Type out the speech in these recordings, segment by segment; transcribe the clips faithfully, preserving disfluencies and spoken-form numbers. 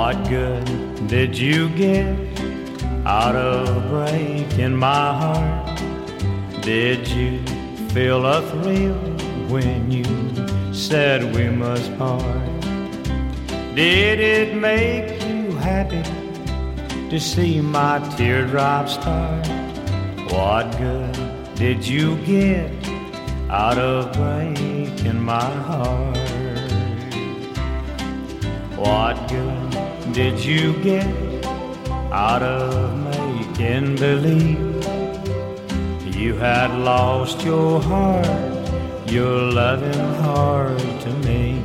What good did you get out of breaking my heart? Did you feel a thrill when you said we must part? Did it make you happy to see my teardrops start? What good did you get out of breaking my heart? What good did you get out of making believe you had lost your heart, your loving heart to me?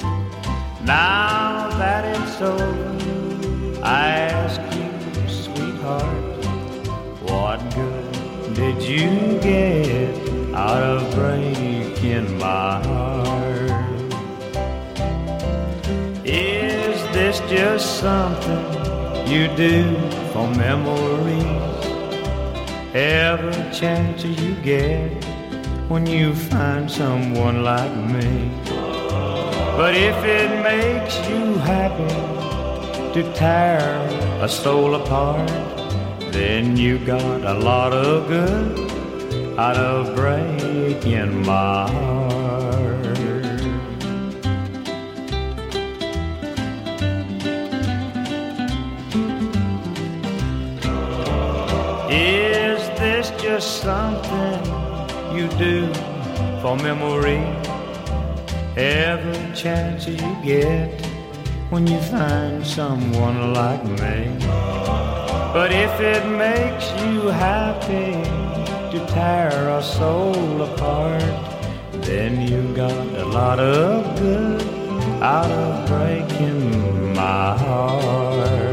Now that it's over, I ask you, sweetheart, what good did you get out of breaking my heart? Is this just something you do for memories? Every chance you get when you find someone like me. But if it makes you happy to tear a soul apart, then you got a lot of good out of breaking my heart. Is this just something you do for memory? Every chance you get when you find someone like me. But if it makes you happy to tear a soul apart, then you got a lot of good out of breaking my heart.